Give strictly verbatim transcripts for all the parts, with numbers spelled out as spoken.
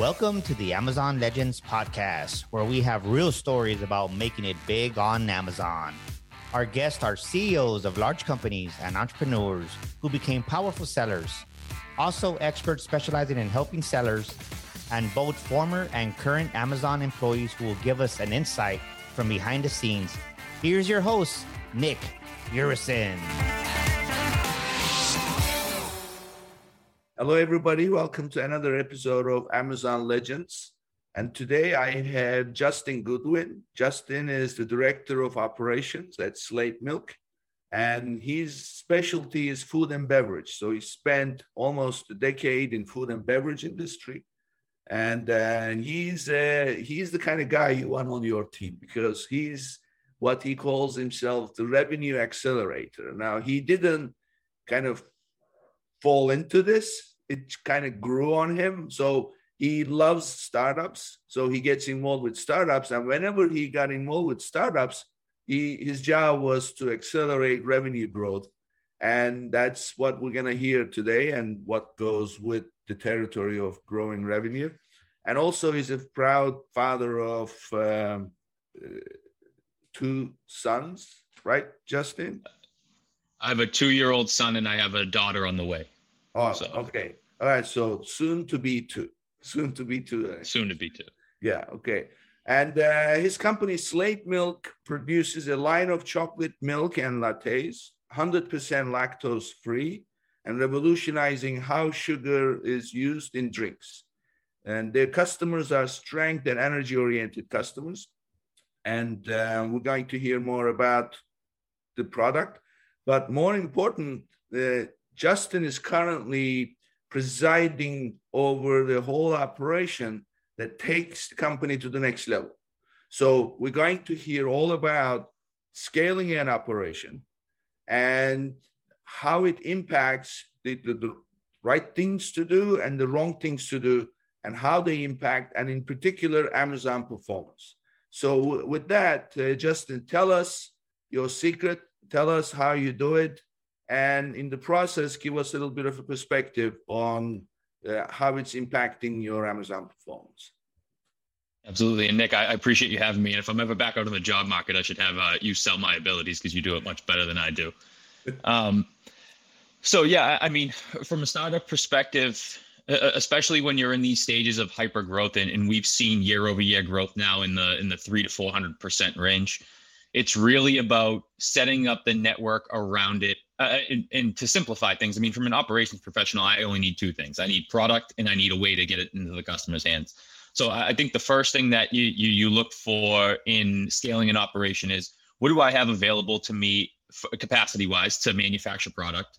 Welcome to the Amazon Legends podcast, where we have real stories about making it big on Amazon. Our guests are C E Os of large companies and entrepreneurs who became powerful sellers, also experts specializing in helping sellers, and both former and current Amazon employees who will give us an insight from behind the scenes. Here's your host, Nick Urison. Hello, everybody. Welcome to another episode of Amazon Legends. And today I have Justin Goodwin. Justin is the Director of Operations at Slate Milk, and his specialty is food and beverage. So he spent almost a decade in food and beverage industry. And uh, he's, uh, he's the kind of guy you want on your team because he's what he calls himself the revenue accelerator. Now, he didn't kind of fall into this. It kind of grew on him. So he loves startups. So he gets involved with startups. And whenever he got involved with startups, he, his job was to accelerate revenue growth. And that's what we're going to hear today and what goes with the territory of growing revenue. And also he's a proud father of um, two sons, right, Justin? I have a two-year-old son and I have a daughter on the way. Oh, so. Okay. All right. So soon to be two. Soon to be two. Soon to be two. Yeah. Okay. And uh, his company, Slate Milk, produces a line of chocolate milk and lattes, one hundred percent lactose-free, and revolutionizing how sugar is used in drinks. And their customers are strength and energy-oriented customers. And uh, we're going to hear more about the product. But more important, uh, Justin is currently presiding over the whole operation that takes the company to the next level. So we're going to hear all about scaling an operation and how it impacts the, the, the right things to do and the wrong things to do and how they impact, and in particular, Amazon performance. So with that, uh, Justin, tell us your secret, tell us how you do it, and in the process, give us a little bit of a perspective on uh, how it's impacting your Amazon performance. Absolutely. And Nick, I, I appreciate you having me. And if I'm ever back out in the job market, I should have uh, you sell my abilities because you do it much better than I do. Um, so, yeah, I mean, from a startup perspective, especially when you're in these stages of hyper growth, and, and we've seen year over year growth now in the in the three to four hundred percent range, it's really about setting up the network around it. Uh, and, and to simplify things, I mean, from an operations professional, I only need two things. I need product and I need a way to get it into the customer's hands. So I think the first thing that you you, you look for in scaling an operation is, what do I have available to me capacity wise to manufacture product?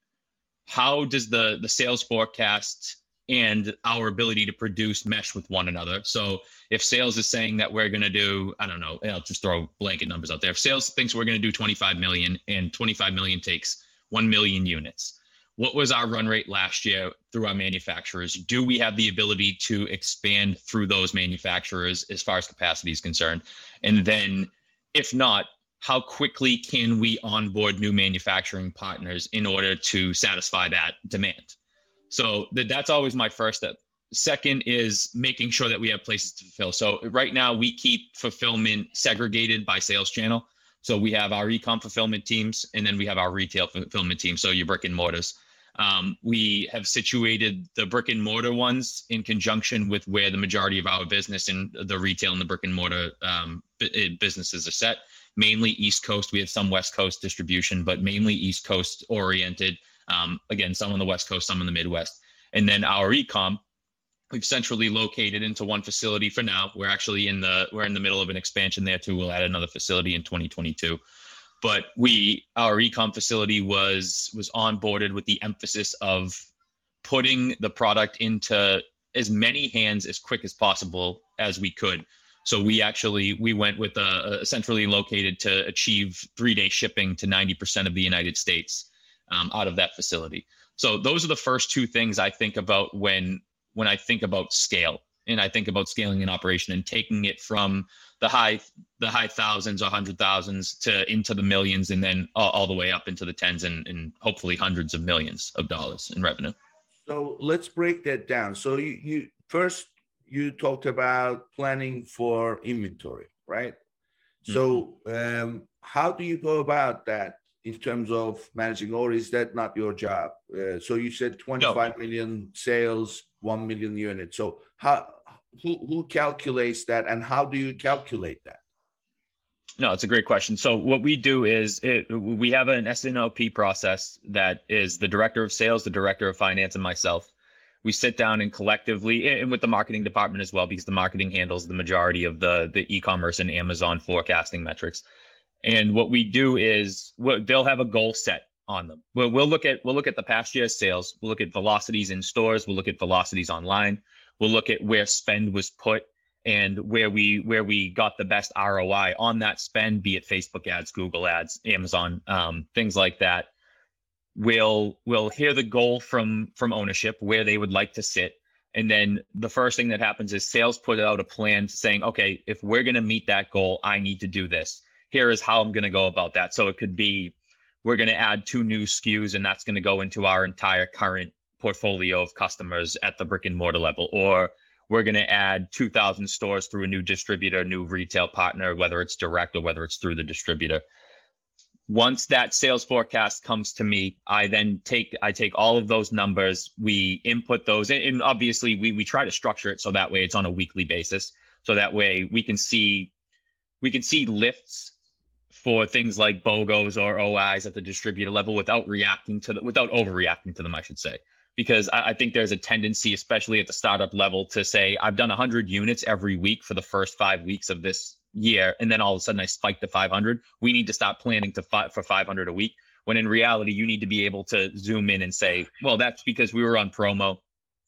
How does the, the sales forecast and our ability to produce mesh with one another? So if sales is saying that we're going to do, I don't know, I'll just throw blanket numbers out there. If sales thinks we're going to do twenty-five million and twenty-five million takes one million units, what was our run rate last year through our manufacturers? Do we have the ability to expand through those manufacturers as far as capacity is concerned? And then if not, how quickly can we onboard new manufacturing partners in order to satisfy that demand? So that, that's always my first step. Second is making sure that we have places to fulfill. So right now we keep fulfillment segregated by sales channel. So we have our e-com fulfillment teams, and then we have our retail fulfillment team. So your brick and mortars. Um, we have situated the brick and mortar ones in conjunction with where the majority of our business and the retail and the brick and mortar um, businesses are set. Mainly East Coast. We have some West Coast distribution, but mainly East Coast oriented. Um, again, some on the West Coast, some in the Midwest. And then our e-com, we've centrally located into one facility for now. We're actually in the, we're in the middle of an expansion there too. We'll add another facility in twenty twenty-two. But we, our e-com facility was, was onboarded with the emphasis of putting the product into as many hands as quick as possible as we could. So we actually, we went with a, a centrally located to achieve three-day shipping to ninety percent of the United States um, out of that facility. So those are the first two things I think about when when I think about scale, and I think about scaling an operation and taking it from the high the high thousands or hundred thousands to into the millions, and then all, all the way up into the tens and, and hopefully hundreds of millions of dollars in revenue. So let's break that down. So you, you first you talked about planning for inventory, right? Mm-hmm. So um, how do you go about that in terms of managing, or is that not your job? Uh, so you said twenty-five no. million sales, one million units. So how who, who calculates that, and how do you calculate that? No, it's a great question. So what we do is it, we have an S N O P process that is the director of sales, the director of finance, and myself. We sit down and collectively, and with the marketing department as well, because the marketing handles the majority of the, the e-commerce and Amazon forecasting metrics. And what we do is we'll, they'll have a goal set on them. We'll, we'll look at we'll look at the past year's sales. We'll look at velocities in stores. We'll look at velocities online. We'll look at where spend was put and where we where we got the best R O I on that spend, be it Facebook ads, Google ads, Amazon, um, things like that. We'll we'll hear the goal from from ownership, where they would like to sit. And then the first thing that happens is sales put out a plan saying, okay, if we're going to meet that goal, I need to do this. Here is how I'm going to go about that. So it could be, we're going to add two new S K Us, and that's going to go into our entire current portfolio of customers at the brick and mortar level. Or we're going to add two thousand stores through a new distributor, new retail partner, whether it's direct or whether it's through the distributor. Once that sales forecast comes to me, I then take I take all of those numbers, we input those, and obviously we we try to structure it so that way it's on a weekly basis. So that way we can see we can see lifts for things like BOGOs or O Is at the distributor level without reacting to the without overreacting to them, I should say. Because I, I think there's a tendency, especially at the startup level, to say, I've done one hundred units every week for the first five weeks of this year, and then all of a sudden I spike to five hundred. We need to stop planning to fi- for five hundred a week, when in reality, you need to be able to zoom in and say, well, that's because we were on promo,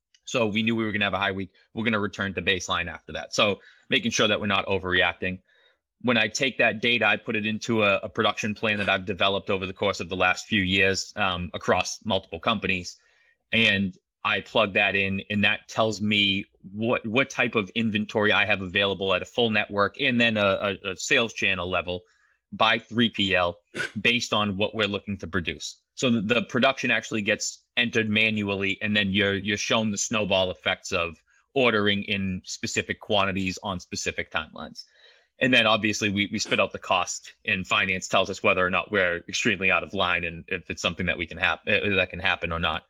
so we knew we were going to have a high week. We're going to return to baseline after that. So making sure that we're not overreacting. When I take that data, I put it into a, a production plan that I've developed over the course of the last few years um, across multiple companies. And I plug that in, and that tells me what what type of inventory I have available at a full network, and then a, a, a sales channel level by three P L based on what we're looking to produce. So the, the production actually gets entered manually, and then you're you're shown the snowball effects of ordering in specific quantities on specific timelines. And then obviously we we spit out the cost, and finance tells us whether or not we're extremely out of line and if it's something that we can happen that can happen or not.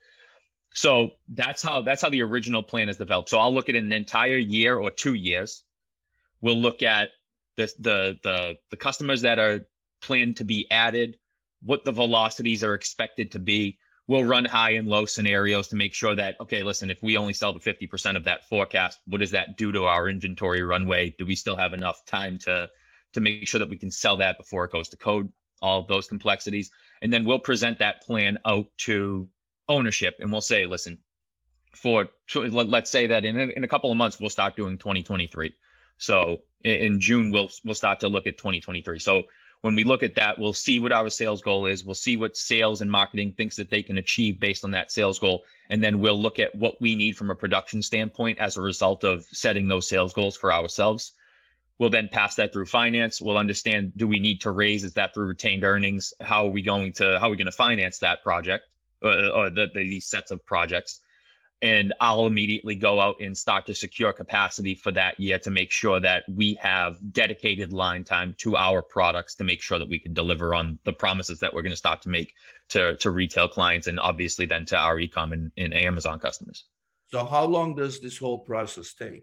So that's how that's how the original plan is developed. So I'll look at an entire year or two years. We'll look at the the the, the customers that are planned to be added, what the velocities are expected to be. We'll run high and low scenarios to make sure that, okay, listen, if we only sell to fifty percent of that forecast, what does that do to our inventory runway? Do we still have enough time to to make sure that we can sell that before it goes to code? All of those complexities. And then we'll present that plan out to ownership, and we'll say, listen, for let's say that in a, in a couple of months we'll start doing twenty twenty-three. So in June we'll we'll start to look at twenty twenty-three. So when we look at that, we'll see what our sales goal is. We'll see what sales and marketing thinks that they can achieve based on that sales goal, and then we'll look at what we need from a production standpoint as a result of setting those sales goals for ourselves. We'll then pass that through finance. We'll understand, do we need to raise? Is that through retained earnings? How are we going to how are we going to finance that project? Or, or the, the, these sets of projects. And I'll immediately go out and start to secure capacity for that year to make sure that we have dedicated line time to our products to make sure that we can deliver on the promises that we're going to start to make to, to retail clients, and obviously then to our e-com and, and Amazon customers. So how long does this whole process take?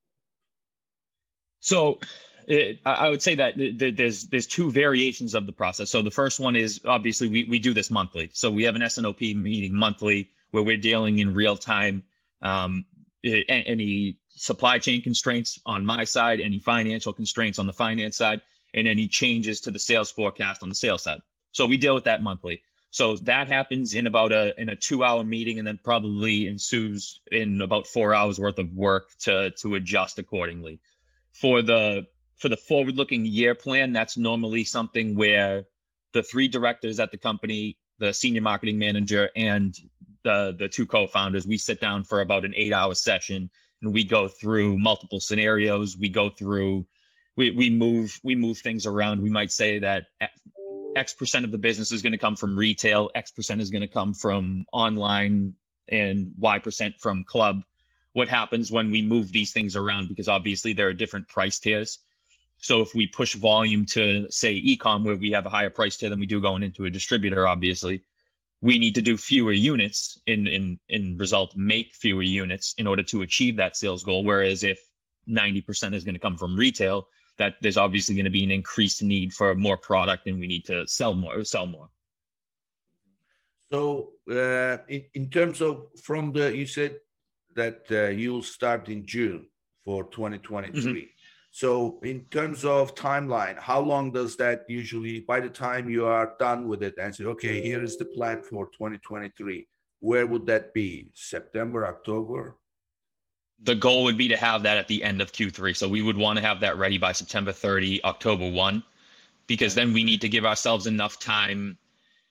So It, I would say that there's there's two variations of the process. So the first one is, obviously we, we do this monthly. So we have an S N O P meeting monthly where we're dealing in real time, um, any supply chain constraints on my side, any financial constraints on the finance side, and any changes to the sales forecast on the sales side. So we deal with that monthly. So that happens in about a in a two hour meeting, and then probably ensues in about four hours worth of work to to adjust accordingly. For the For the forward-looking year plan, that's normally something where the three directors at the company, the senior marketing manager, and the, the two co-founders, we sit down for about an eight-hour session, and we go through multiple scenarios. We go through, we we move we move things around. We might say that X percent of the business is going to come from retail, X percent is going to come from online, and Y percent from club. what happens when we move these things around, because obviously there are different price tiers. So if we push volume to, say, e-com, where we have a higher price tier than we do going into a distributor, obviously, we need to do fewer units in, in, in result, make fewer units in order to achieve that sales goal. Whereas if ninety percent is going to come from retail, that there's obviously going to be an increased need for more product and we need to sell more, sell more. So uh, in, in terms of from the, you said that uh, you'll start in June for twenty twenty-three. Mm-hmm. So in terms of timeline, how long does that usually, by the time you are done with it and say, okay, here is the plan for twenty twenty-three, where would that be? September, October? The goal would be to have that at the end of Q three. So we would want to have that ready by September thirtieth, October first, because then we need to give ourselves enough time.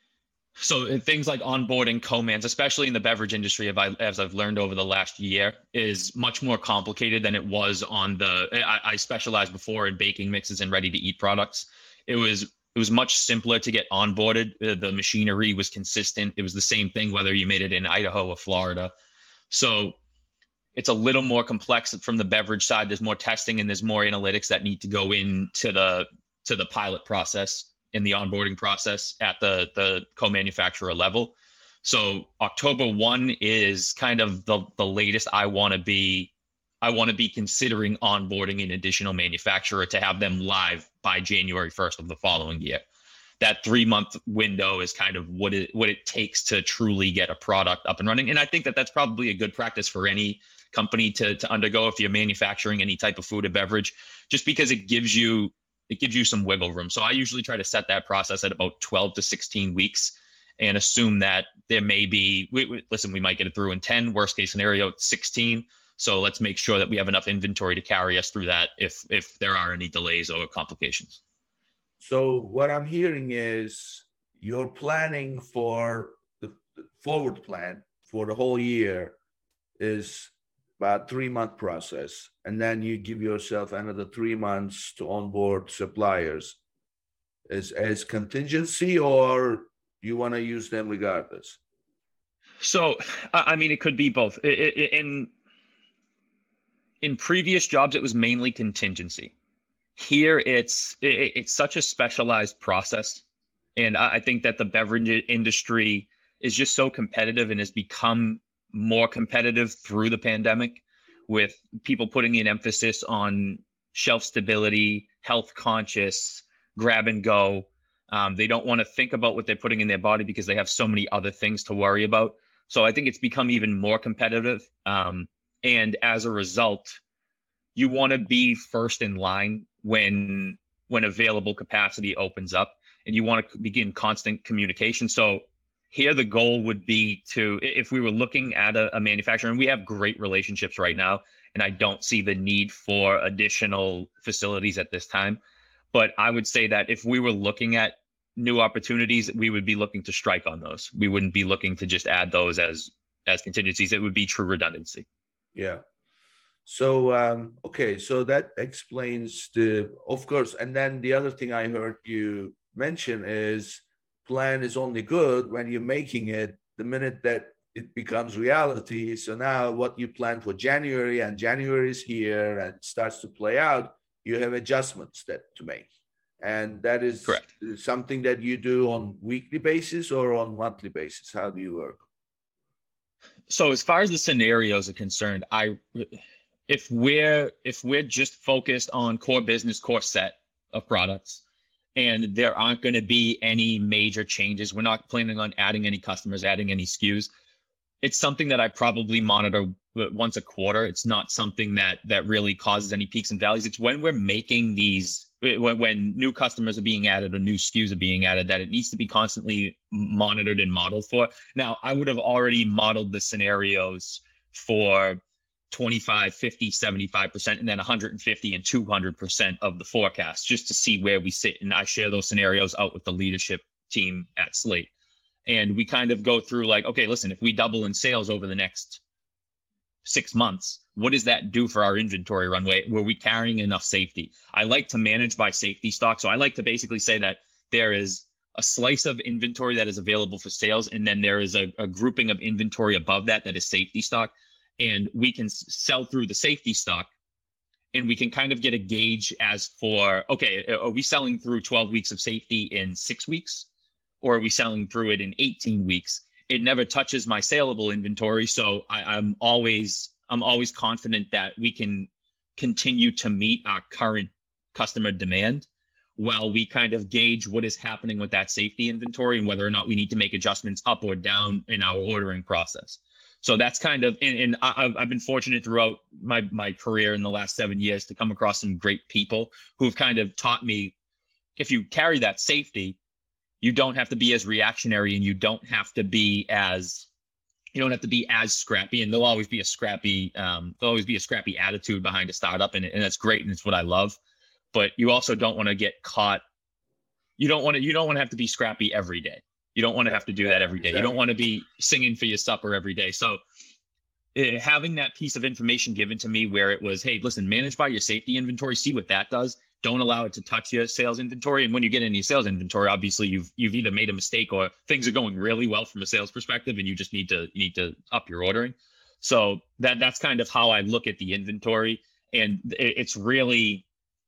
So things like onboarding co-mans, especially in the beverage industry, as I've learned over the last year, is much more complicated than it was on the, I, I specialized before in baking mixes and ready to eat products. It was, it was much simpler to get onboarded. The machinery was consistent. It was the same thing, whether you made it in Idaho or Florida. So it's a little more complex from the beverage side. There's more testing and there's more analytics that need to go into the, to the pilot process in the onboarding process at the, the co-manufacturer level. So October first is kind of the, the latest I want to be. I want to be considering onboarding an additional manufacturer to have them live by January first of the following year. That three month window is kind of what it, what it takes to truly get a product up and running. And I think that that's probably a good practice for any company to, to undergo if you're manufacturing any type of food or beverage, just because it gives you it gives you some wiggle room. So I usually try to set that process at about twelve to sixteen weeks and assume that there may be, we, we, listen, we might get it through in ten, worst case scenario, sixteen. So let's make sure that we have enough inventory to carry us through that if, if there are any delays or complications. So what I'm hearing is you're planning for the, the forward plan for the whole year is about three month process. And then you give yourself another three months to onboard suppliers as, as contingency, or you want to use them regardless? So, I mean, it could be both. In, in previous jobs, it was mainly contingency. Here, it's, it, it's such a specialized process. And I think that the beverage industry is just so competitive and has become more competitive through the pandemic, with people putting an emphasis on shelf stability, health conscious, grab and go. Um, they don't want to think about what they're putting in their body because they have so many other things to worry about. So I think it's become even more competitive. Um, and as a result, you want to be first in line when, when available capacity opens up, and you want to begin constant communication. So here, the goal would be to, if we were looking at a, a manufacturer, and we have great relationships right now, and I don't see the need for additional facilities at this time. But I would say that if we were looking at new opportunities, we would be looking to strike on those. We wouldn't be looking to just add those as, as contingencies. It would be true redundancy. Yeah. So, um, okay. So that explains the, of course. And then the other thing I heard you mention is, plan is only good when you're making it the minute that it becomes reality. So now what you plan for January, and January is here and starts to play out, you have adjustments that to make. And that is correct. Something that you do on weekly basis or on monthly basis. How do you work? So as far as the scenarios are concerned, I, if we're, if we're just focused on core business, core set of products, and there aren't going to be any major changes, we're not planning on adding any customers, adding any S K Us, it's something that I probably monitor once a quarter. It's not something that that really causes any peaks and valleys. It's when we're making these, when, when new customers are being added or new S K Us are being added, that it needs to be constantly monitored and modeled for. Now, I would have already modeled the scenarios for twenty-five, fifty, seventy-five percent, and then one hundred fifty and two hundred percent of the forecast, just to see where we sit. And I share those scenarios out with the leadership team at Slate. And we kind of go through like, okay, listen, if we double in sales over the next six months, what does that do for our inventory runway? Were we carrying enough safety? I like to manage by safety stock. So I like to basically say that there is a slice of inventory that is available for sales, and then there is a, a grouping of inventory above that that is safety stock. and we can s- sell through the safety stock, and we can kind of get a gauge as for, okay, are we selling through twelve weeks of safety in six weeks? Or are we selling through it in eighteen weeks? It never touches my saleable inventory. So I, I'm always, I'm always confident that we can continue to meet our current customer demand while we kind of gauge what is happening with that safety inventory and whether or not we need to make adjustments up or down in our ordering process. So that's kind of, and, and I, I've been fortunate throughout my, my career in the last seven years to come across some great people who've kind of taught me, if you carry that safety, you don't have to be as reactionary, and you don't have to be as, you don't have to be as scrappy, and there'll always be a scrappy, um, there'll always be a scrappy attitude behind a startup, and, and that's great, and it's what I love. But you also don't want to get caught. You don't want to, you don't want to have to be scrappy every day. You don't want to have to do that every day. You don't want to be singing for your supper every day. So uh, having that piece of information given to me where it was, hey, listen, manage by your safety inventory, see what that does. Don't allow it to touch your sales inventory. And when you get into your sales inventory, obviously you've you've either made a mistake or things are going really well from a sales perspective, and you just need to you need to up your ordering. So that that's kind of how I look at the inventory, and it, it's really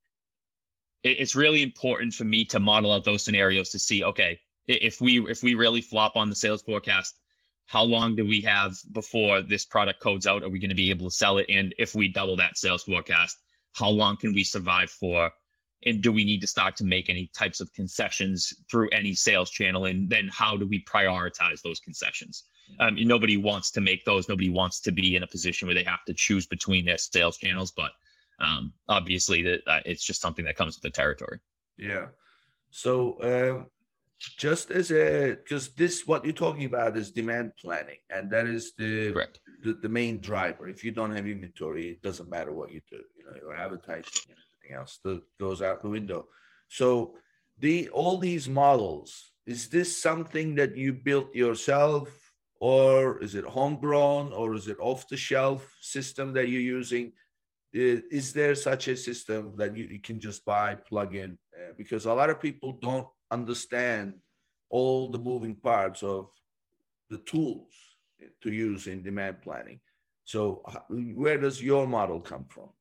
it, it's really important for me to model out those scenarios to see, okay, if we if we really flop on the sales forecast, how long do we have before this product codes out? Are we going to be able to sell it? And if we double that sales forecast, how long can we survive for? And do we need to start to make any types of concessions through any sales channel? And then how do we prioritize those concessions? Um, nobody wants to make those. Nobody wants to be in a position where they have to choose between their sales channels. But um, obviously, that uh, it's just something that comes with the territory. Yeah. So uh, just as a, because this, what you're talking about is demand planning, and that is the, Correct. the the main driver. If you don't have inventory, it doesn't matter what you do. You know, your advertising and everything else that goes out the window. So the all these models, is this something that you built yourself, or is it homegrown, or is it off-the-shelf system that you're using? Is there such a system that you, you can just buy, plug in? Uh, because a lot of people don't understand all the moving parts of the tools to use in demand planning. So where does your model come from?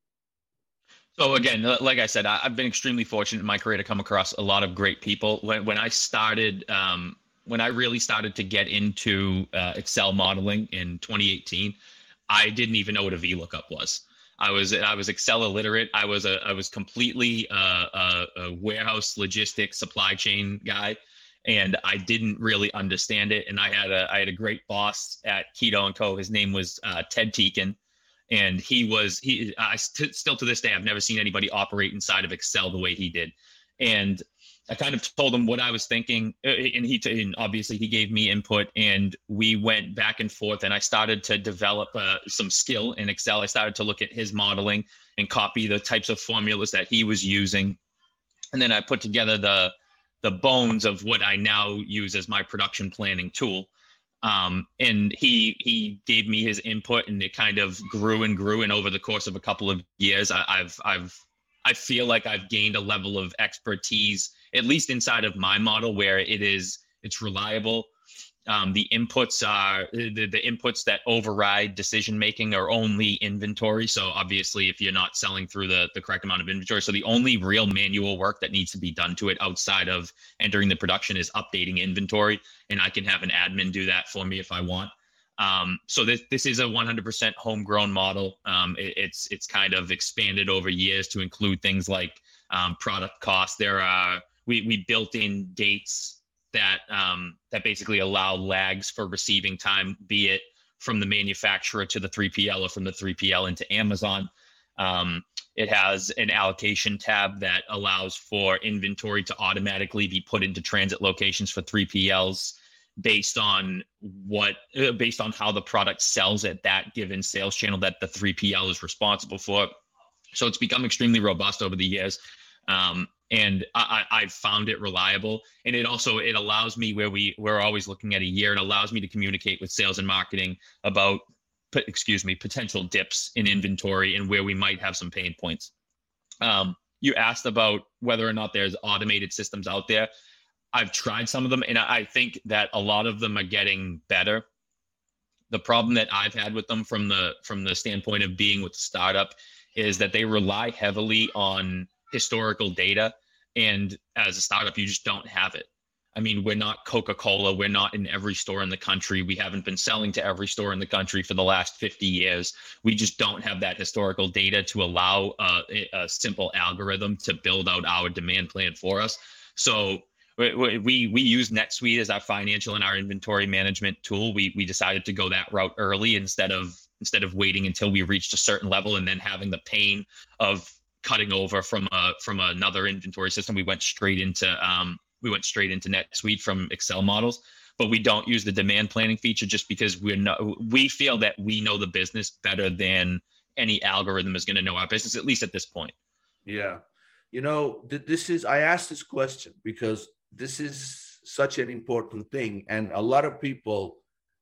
So again, like I said, I've been extremely fortunate in my career to come across a lot of great people. When, when I started, um, when I really started to get into uh, Excel modeling in twenty eighteen, I didn't even know what a V lookup was. I was I was Excel illiterate. I was a I was completely a, a, a warehouse logistics supply chain guy, and I didn't really understand it. And I had a I had a great boss at Keto and Co. His name was uh, Ted Teakin, and he was he I st- still to this day I've never seen anybody operate inside of Excel the way he did. And I kind of told him what I was thinking, and he t- and obviously he gave me input, and we went back and forth, and I started to develop uh, some skill in Excel. I started to look at his modeling and copy the types of formulas that he was using, and then I put together the the bones of what I now use as my production planning tool. Um, and he he gave me his input, and it kind of grew and grew, and over the course of a couple of years, I, I've I've I feel like I've gained a level of expertise, at least inside of my model, where it is, it's reliable. Um, the inputs are the, the inputs that override decision-making are only inventory. So obviously if you're not selling through the, the correct amount of inventory, so the only real manual work that needs to be done to it outside of entering the production is updating inventory. And I can have an admin do that for me if I want. Um, so this this is a one hundred percent homegrown model. Um, it, it's it's kind of expanded over years to include things like um, product costs. There are we we built in dates that um, that basically allow lags for receiving time, be it from the manufacturer to the three P L or from the three P L into Amazon. Um, it has an allocation tab that allows for inventory to automatically be put into transit locations for three P Ls. Based on what, uh, based on how the product sells at that given sales channel that the three P L is responsible for. So it's become extremely robust over the years. Um, and I, I, I've found it reliable. And it also, it allows me where we, we're always looking at a year, it allows me to communicate with sales and marketing about, excuse me, potential dips in inventory and where we might have some pain points. Um, you asked about whether or not there's automated systems out there. I've tried some of them, and I think that a lot of them are getting better. the problem that I've had with them from the from the standpoint of being with the startup is that they rely heavily on historical data. And as a startup, you just don't have it. I mean, we're not Coca-Cola. We're not in every store in the country. We haven't been selling to every store in the country for the last fifty years. We just don't have that historical data to allow uh, a simple algorithm to build out our demand plan for us. So we we, we use NetSuite as our financial and our inventory management tool. We we decided to go that route early instead of instead of waiting until we reached a certain level and then having the pain of cutting over from a from another inventory system. We went straight into um, we went straight into NetSuite from Excel models, but we don't use the demand planning feature just because we're not, we feel that we know the business better than any algorithm is going to know our business, at least at this point. Yeah. You know, th- this is, I asked this question because this is such an important thing. And a lot of people,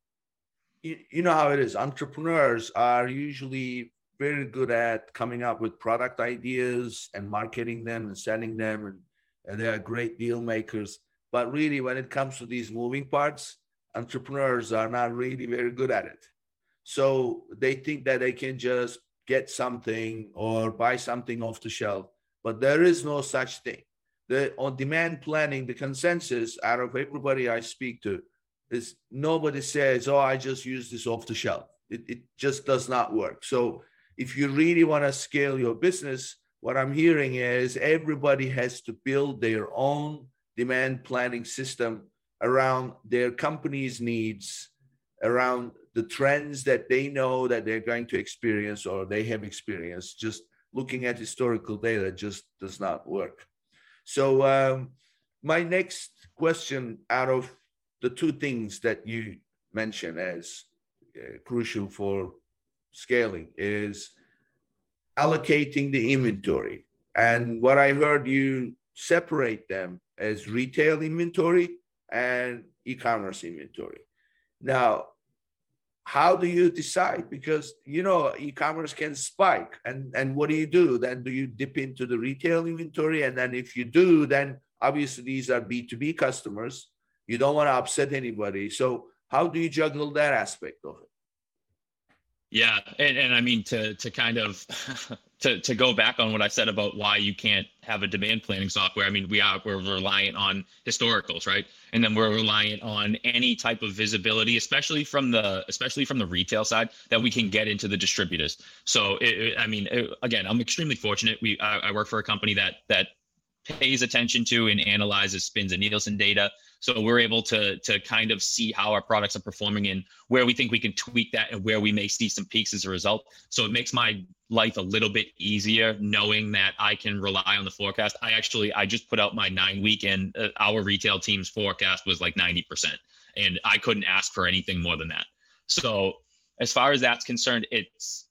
you, you know how it is. Entrepreneurs are usually very good at coming up with product ideas and marketing them and selling them, and, and they are great deal makers. But really, when it comes to these moving parts, entrepreneurs are not really very good at it. So they think that they can just get something or buy something off the shelf, but there is no such thing. The on-demand planning, the consensus out of everybody I speak to is nobody says, oh, I just use this off the shelf. It, it just does not work. So if you really want to scale your business, what I'm hearing is everybody has to build their own demand planning system around their company's needs, around the trends that they know that they're going to experience or they have experienced. Just looking at historical data just does not work. So um, my next question out of the two things that you mentioned as uh, crucial for scaling is allocating the inventory. And what I heard you separate them as retail inventory and e-commerce inventory. Now, how do you decide? Because, you know, e-commerce can spike. And, and what do you do? Then do you dip into the retail inventory? And then if you do, then obviously these are B two B customers. You don't want to upset anybody. So how do you juggle that aspect of it? Yeah, and, and I mean to to kind of to to go back on what I said about why you can't have a demand planning software. I mean, we are we're reliant on historicals, right? And then we're reliant on any type of visibility, especially from the especially from the retail side, that we can get into the distributors. So, it, it, I mean, it, again, I'm extremely fortunate. We I, I work for a company that that pays attention to and analyzes spins and Nielsen data. So we're able to to kind of see how our products are performing and where we think we can tweak that and where we may see some peaks as a result. So it makes my life a little bit easier knowing that I can rely on the forecast. I actually, I just put out my nine week and uh, our retail team's forecast was like ninety percent. And I couldn't ask for anything more than that. So as far as that's concerned, it's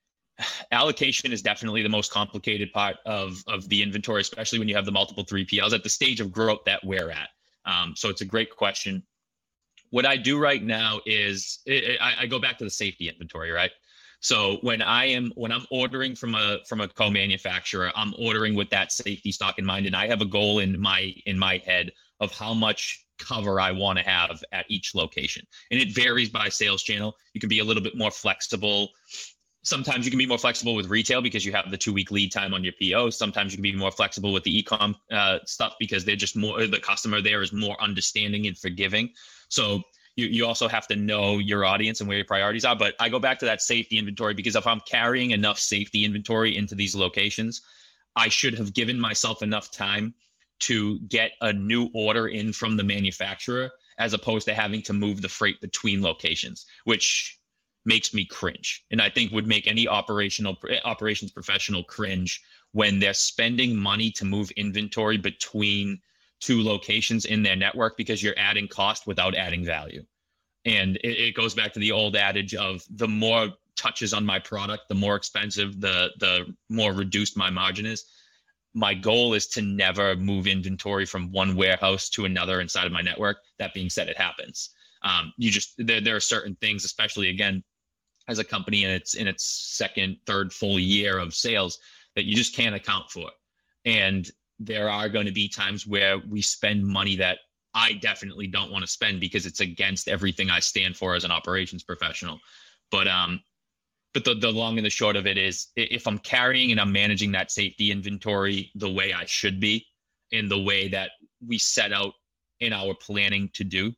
allocation is definitely the most complicated part of, of the inventory, especially when you have the multiple three P Ls at the stage of growth that we're at. Um, so it's a great question. What I do right now is it, I, I go back to the safety inventory, right? So when I am when I'm ordering from a from a co-manufacturer, I'm ordering with that safety stock in mind, and I have a goal in my in my head of how much cover I want to have at each location, and it varies by sales channel. You can be a little bit more flexible. Sometimes you can be more flexible with retail because you have the two week lead time on your P O. Sometimes you can be more flexible with the e-com uh, stuff because they're just more, the customer there is more understanding and forgiving. So you, you also have to know your audience and where your priorities are. But I go back to that safety inventory because if I'm carrying enough safety inventory into these locations, I should have given myself enough time to get a new order in from the manufacturer as opposed to having to move the freight between locations, which makes me cringe. And I think would make any operational operations professional cringe when they're spending money to move inventory between two locations in their network because you're adding cost without adding value. And it, it goes back to the old adage of the more touches on my product, the more expensive, the the more reduced my margin is. My goal is to never move inventory from one warehouse to another inside of my network. That being said, it happens. Um, you just there there are certain things, especially again, as a company in its in its second, third full year of sales that you just can't account for. And there are going to be times where we spend money that I definitely don't want to spend because it's against everything I stand for as an operations professional. But um, but the, the long and the short of it is, if I'm carrying and I'm managing that safety inventory the way I should be, in the way that we set out in our planning to do,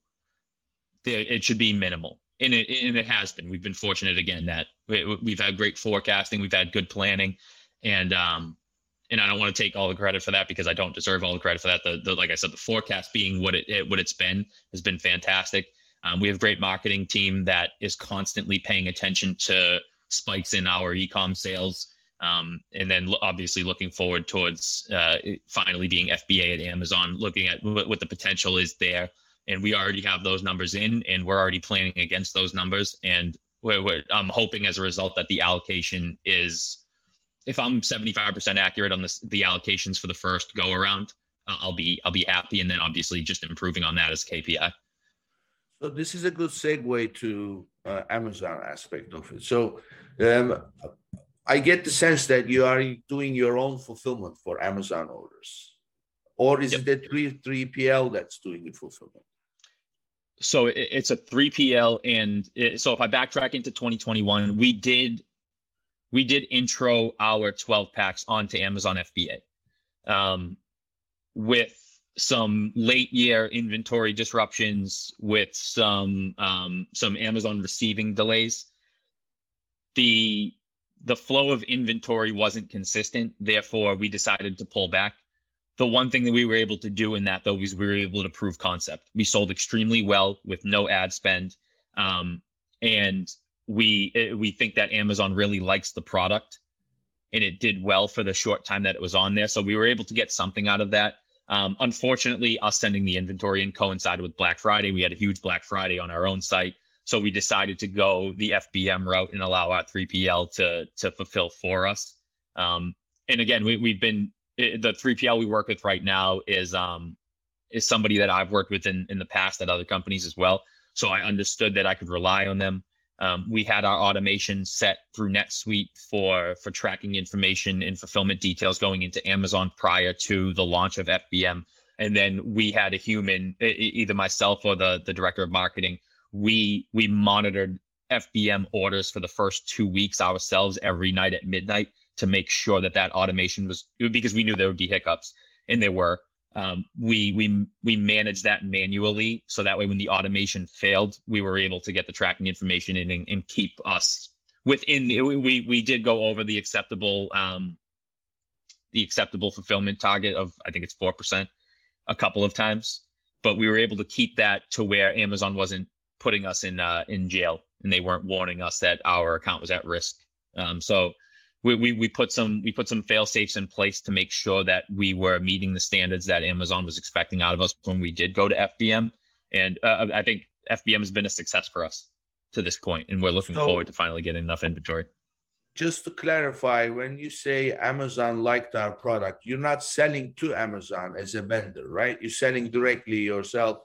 it should be minimal. And it, and it has been. We've been fortunate again that we've had great forecasting, we've had good planning, and um, and I don't want to take all the credit for that because I don't deserve all the credit for that. The, the like I said, the forecast being what it, it what it's been has been fantastic. Um, we have a great marketing team that is constantly paying attention to spikes in our e-com sales, um, and then obviously looking forward towards uh, finally being F B A at Amazon, looking at what, what the potential is there. And we already have those numbers in, and we're already planning against those numbers. And we're, we're, I'm hoping as a result that the allocation is, if I'm seventy-five percent accurate on this, the allocations for the first go around, uh, I'll be I'll be happy. And then obviously just improving on that as K P I. So this is a good segue to uh, Amazon aspect of it. So um, I get the sense that you are doing your own fulfillment for Amazon orders, or is yep. it the three P L that's doing the fulfillment? So it's a three P L, and it, so if I backtrack into twenty twenty-one, we did we did intro our twelve packs onto Amazon F B A, um, with some late year inventory disruptions, with some um, some Amazon receiving delays. The the flow of inventory wasn't consistent, therefore we decided to pull back. The one thing that we were able to do in that, though, was we were able to prove concept. We sold extremely well with no ad spend. Um, and we we think that Amazon really likes the product, and it did well for the short time that it was on there. So we were able to get something out of that. Um, unfortunately, us sending the inventory in coincided with Black Friday. We had a huge Black Friday on our own site. So we decided to go the F B M route and allow our three P L to, to fulfill for us. Um, and again, we, we've been... the three P L we work with right now is um is somebody that I've worked with in, in the past at other companies as well. So I understood that I could rely on them. Um, we had our automation set through NetSuite for for tracking information and fulfillment details going into Amazon prior to the launch of F B M. And then we had a human, either myself or the the director of marketing. We we monitored F B M orders for the first two weeks ourselves every night at midnight, to make sure that that automation was, because we knew there would be hiccups, and there were. Um, we we we managed that manually, so that way when the automation failed, we were able to get the tracking information in and, and keep us within. We we did go over the acceptable um, the acceptable fulfillment target of, I think it's four percent, a couple of times, but we were able to keep that to where Amazon wasn't putting us in uh, in jail, and they weren't warning us that our account was at risk. Um, so. We, we we put some we put some fail safes in place to make sure that we were meeting the standards that Amazon was expecting out of us when we did go to F B M, and uh, I think F B M has been a success for us to this point, and we're looking so, forward to finally getting enough inventory. Just to clarify, when you say Amazon liked our product, you're not selling to Amazon as a vendor, right? You're selling directly yourself,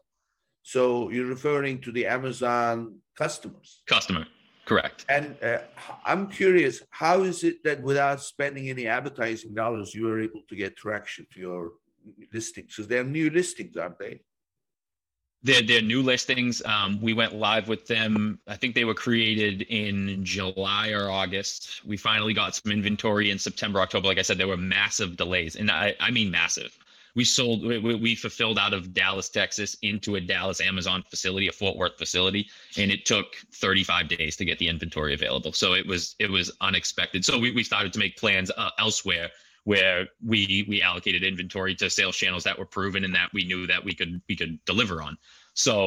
so you're referring to the Amazon customers. Customer. Correct. And uh, I'm curious, how is it that without spending any advertising dollars, you were able to get traction to your listings? Because they're new listings, aren't they? They're, they're new listings. Um, we went live with them. I think they were created in July or August. We finally got some inventory in September, October. Like I said, there were massive delays. And I, I mean massive. We sold, we, we fulfilled out of Dallas, Texas into a Dallas Amazon facility, a Fort Worth facility, and it took thirty-five days to get the inventory available. So it was it was unexpected. So we, we started to make plans uh, elsewhere where we we allocated inventory to sales channels that were proven and that we knew that we could we could deliver on. So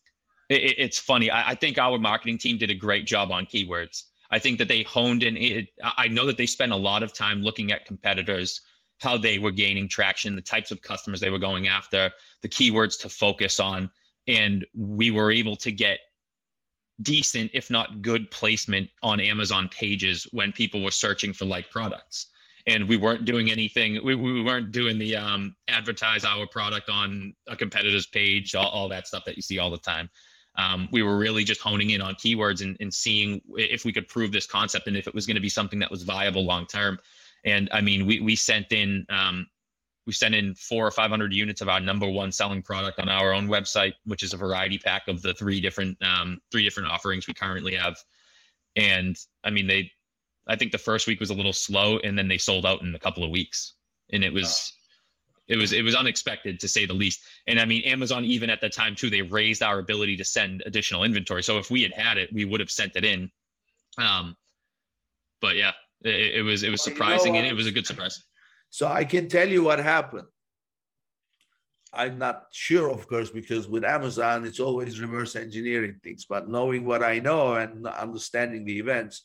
it, it's funny. I, I think our marketing team did a great job on keywords. I think that they honed in. It, I know that they spent a lot of time looking at competitors, how they were gaining traction, the types of customers they were going after, the keywords to focus on. And we were able to get decent, if not good, placement on Amazon pages when people were searching for like products. And we weren't doing anything, we, we weren't doing the um, advertise our product on a competitor's page, all, all that stuff that you see all the time. Um, we were really just honing in on keywords and, and seeing if we could prove this concept and if it was going to be something that was viable long term. And I mean, we we sent in um, We sent in four or five hundred units of our number one selling product on our own website, which is a variety pack of the three different um, three different offerings we currently have. And I mean, they, I think the first week was a little slow, and then they sold out in a couple of weeks, and it was, wow. it was, it was unexpected to say the least. And I mean, Amazon, even at the time too, they raised our ability to send additional inventory. So if we had had it, we would have sent it in. Um, but yeah, it, it was, it was surprising, well, you know, and it was a good surprise. So I can tell you what happened. I'm not sure, of course, because with Amazon, it's always reverse engineering things, but knowing what I know and understanding the events,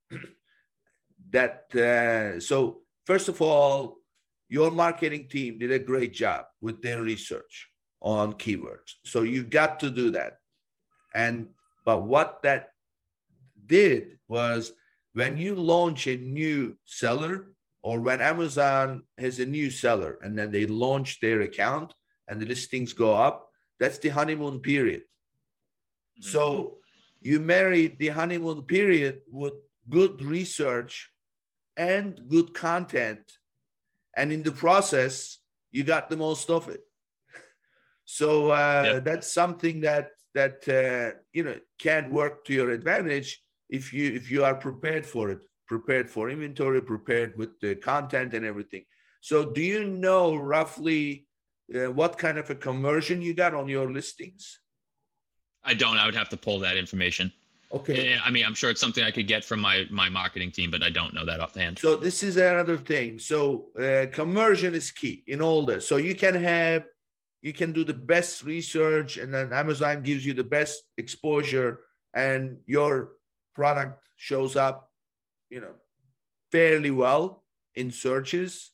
that, uh, so first of all, your marketing team did a great job with their research on keywords. So you got to do that. And, but what that did was when you launch a new seller, or when Amazon has a new seller and then they launch their account and the listings go up, that's the honeymoon period. Mm-hmm. So you marry the honeymoon period with good research and good content. And in the process, you got the most of it. So uh, yep. that's something that, that uh, you know, can work to your advantage if you, if you are prepared for it. Prepared for inventory, prepared with the content and everything. So do you know roughly uh, what kind of a conversion you got on your listings? I don't. I would have to pull that information. Okay. I mean, I'm sure it's something I could get from my, my marketing team, but I don't know that offhand. So this is another thing. So uh, conversion is key in all this. So you can have, you can do the best research, and then Amazon gives you the best exposure, and your product shows up, you know, fairly well in searches.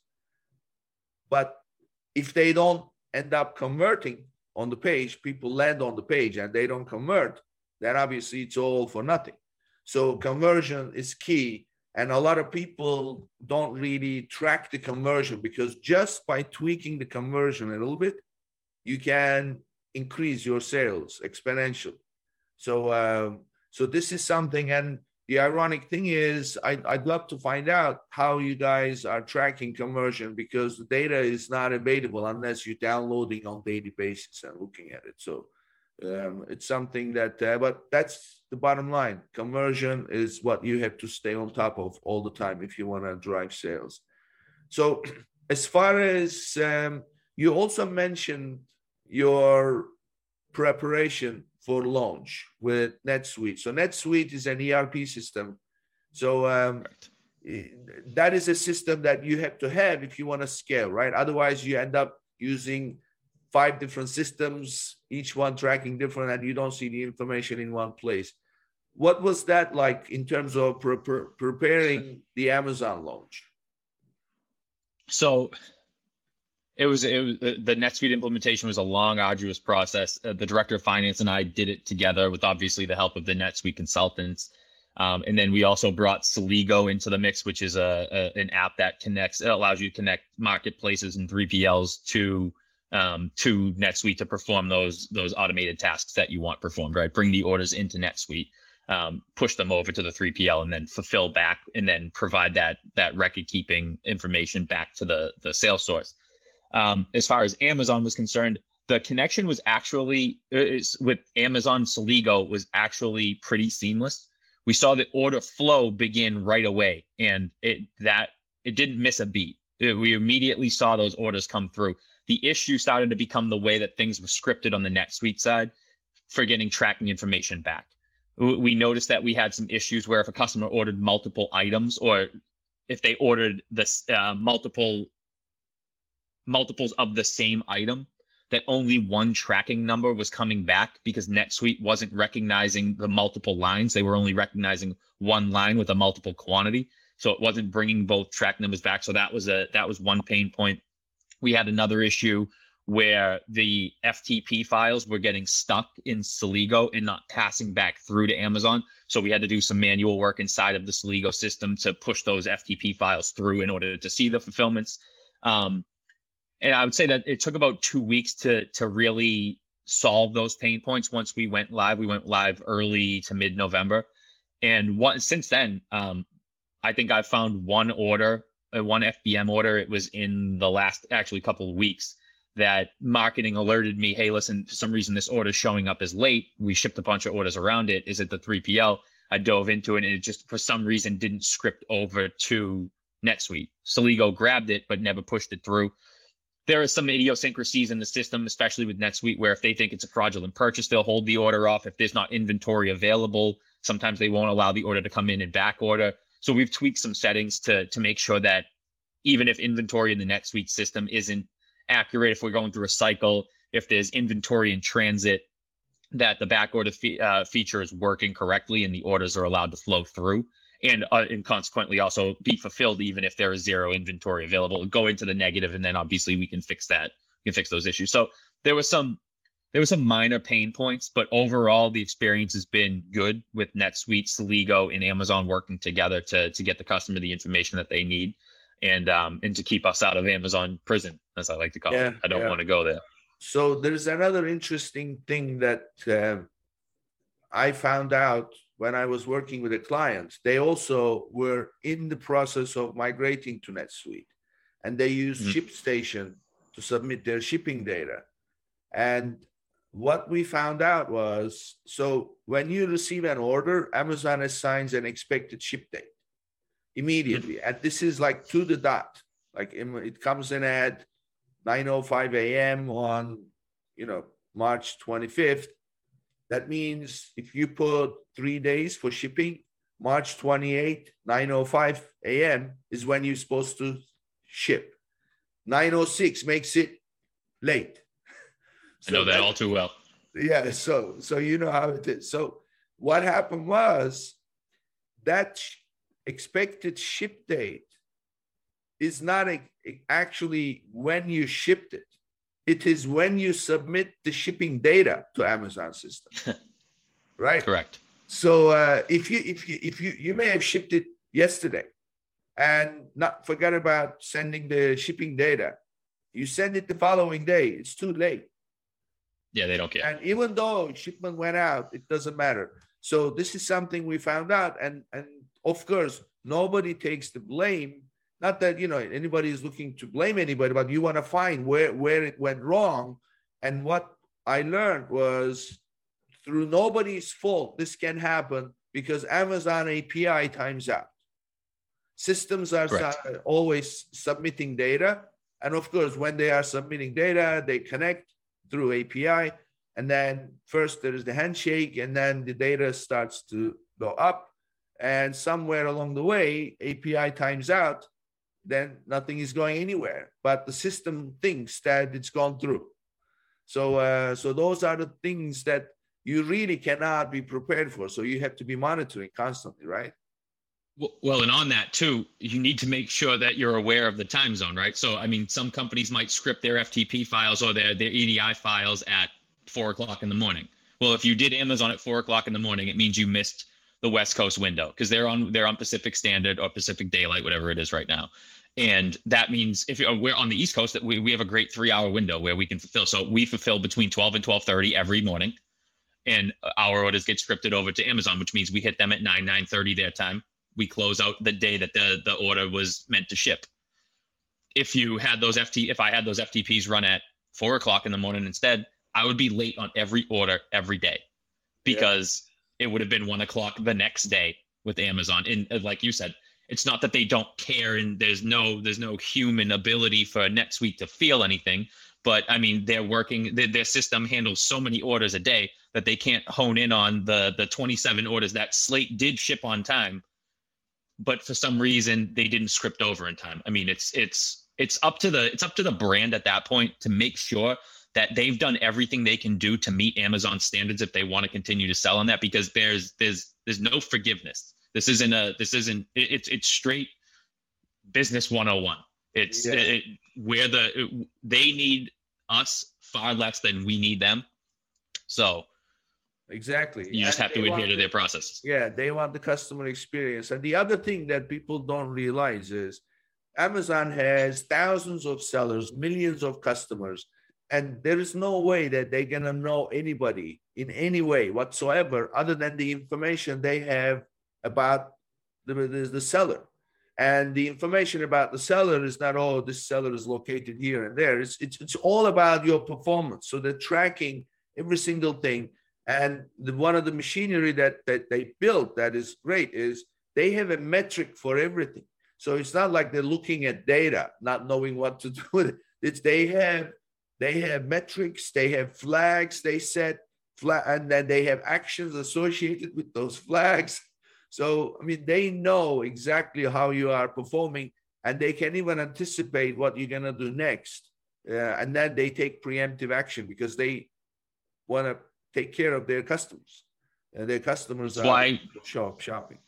But if they don't end up converting on the page, people land on the page and they don't convert, then obviously it's all for nothing. So conversion is key. And a lot of people don't really track the conversion, because just by tweaking the conversion a little bit, you can increase your sales exponentially. So, um, so this is something. And the ironic thing is, I'd, I'd love to find out how you guys are tracking conversion, because the data is not available unless you're downloading on daily basis and looking at it. So um, it's something that, uh, but that's the bottom line. Conversion is what you have to stay on top of all the time if you want to drive sales. So as far as um, you also mentioned your preparation for launch with NetSuite. So NetSuite is an E R P system. So um, that is a system that you have to have if you want to scale, right? Otherwise, you end up using five different systems, each one tracking different, and you don't see the information in one place. What was that like in terms of pre- pre- preparing the Amazon launch? So It was, it was the NetSuite implementation was a long, arduous process. Uh, the director of finance and I did it together with obviously the help of the NetSuite consultants. Um, and then we also brought Celigo into the mix, which is a, a an app that connects, it allows you to connect marketplaces and three P Ls to um, to NetSuite to perform those those automated tasks that you want performed, right? Bring the orders into NetSuite, um, push them over to the three P L, and then fulfill back, and then provide that that record keeping information back to the the sales source. Um, as far as Amazon was concerned, the connection was actually is, with Amazon Celigo was actually pretty seamless. We saw the order flow begin right away, and it that it didn't miss a beat. It, we immediately saw those orders come through. The issue started to become the way that things were scripted on the NetSuite side for getting tracking information back. We noticed that we had some issues where if a customer ordered multiple items, or if they ordered this uh, multiple multiples of the same item, that only one tracking number was coming back because NetSuite wasn't recognizing the multiple lines. They were only recognizing one line with a multiple quantity. So it wasn't bringing both track numbers back. So that was a, that was one pain point. We had another issue where the F T P files were getting stuck in Celigo and not passing back through to Amazon. So we had to do some manual work inside of the Celigo system to push those F T P files through in order to see the fulfillments. Um, And I would say that it took about two weeks to to really solve those pain points. Once we went live, we went live early to mid-November. And what, since then, um, I think I've found one order uh, one F B M order. It was in the last actually couple of weeks that marketing alerted me, hey, listen, for some reason this order is showing up as late. We shipped a bunch of orders around it. Is it the three P L? I dove into it and it just for some reason didn't script over to NetSuite. Celigo grabbed it, but never pushed it through. There are some idiosyncrasies in the system, especially with NetSuite, where if they think it's a fraudulent purchase, they'll hold the order off. If there's not inventory available, sometimes they won't allow the order to come in in back order. So we've tweaked some settings to, to make sure that even if inventory in the NetSuite system isn't accurate, if we're going through a cycle, if there's inventory in transit, that the back order fe- uh, feature is working correctly and the orders are allowed to flow through. And, uh, and consequently also be fulfilled even if there is zero inventory available. Go into the negative, and then obviously we can fix that. We can fix those issues. So there was some there was some minor pain points, but overall the experience has been good with NetSuite, Celigo, and Amazon working together to to get the customer the information that they need, and um and to keep us out of Amazon prison, as I like to call yeah, it. I don't yeah. want to go there. So there's another interesting thing that uh, I found out when I was working with a client. They also were in the process of migrating to NetSuite, and they used mm-hmm. ShipStation to submit their shipping data. And what we found out was, so when you receive an order, Amazon assigns an expected ship date immediately. Mm-hmm. And this is like to the dot, like it comes in at nine oh five a.m. on, you know, March twenty-fifth. That means if you put three days for shipping, March twenty-eighth, nine oh five a.m. is when you're supposed to ship. nine oh six makes it late. So I know that, that all too well. Yeah, so so you know how it is. So what happened was that expected ship date is not a, actually when you shipped it. It is when you submit the shipping data to Amazon system, right? Correct. So uh, if you if you if you you may have shipped it yesterday, and not forget about sending the shipping data, you send it the following day. It's too late. Yeah, they don't care. And even though shipment went out, it doesn't matter. So this is something we found out, and and of course nobody takes the blame. Not that, you know, anybody is looking to blame anybody, but you want to find where, where it went wrong. And what I learned was through nobody's fault, this can happen because Amazon A P I times out. Systems are su- always submitting data. And of course, when they are submitting data, they connect through A P I. And then first there is the handshake, and then the data starts to go up. And somewhere along the way, A P I times out. Then nothing is going anywhere, but the system thinks that it's gone through. So, uh, so those are the things that you really cannot be prepared for. So you have to be monitoring constantly, right? Well, and on that too, you need to make sure that you're aware of the time zone, right? So, I mean, some companies might script their F T P files or their, their E D I files at four o'clock in the morning. Well, if you did Amazon at four o'clock in the morning, it means you missed the West Coast window because they're on they're on Pacific Standard or Pacific Daylight, whatever it is right now. And that means if we're on the East Coast, that we, we have a great three hour window where we can fulfill. So we fulfill between twelve and twelve thirty every morning. And our orders get scripted over to Amazon, which means we hit them at nine, nine thirty their time. We close out the day that the, the order was meant to ship. If you had those F T, if I had those F T Ps run at four o'clock in the morning instead, I would be late on every order every day because yeah. it would have been one o'clock the next day with Amazon. And like you said, it's not that they don't care and there's no there's no human ability for NetSuite to feel anything, but I mean they're working their, their system handles so many orders a day that they can't hone in on the the twenty-seven orders that Slate did ship on time, but for some reason they didn't script over in time. I mean it's it's it's up to the it's up to the brand at that point to make sure that they've done everything they can do to meet Amazon standards if they want to continue to sell on that, because there's there's there's no forgiveness. This isn't a, this isn't, it, it's, it's straight business one oh one. It's yeah. it, where the, it, they need us far less than we need them. So exactly. You just and have to adhere to their processes. Yeah. They want the customer experience. And the other thing that people don't realize is Amazon has thousands of sellers, millions of customers, and there is no way that they're going to know anybody in any way whatsoever other than the information they have about the, the, the seller. And the information about the seller is not, oh, this seller is located here and there. It's, it's, it's all about your performance. So they're tracking every single thing. And the, one of the machinery that, that they built that is great is they have a metric for everything. So it's not like they're looking at data, not knowing what to do with it. It's they have, they have metrics, they have flags they set, flag, and then they have actions associated with those flags. So, I mean, they know exactly how you are performing, and they can even anticipate what you're going to do next. Uh, and then they take preemptive action because they want to take care of their customers. And their customers are why, shop, shopping.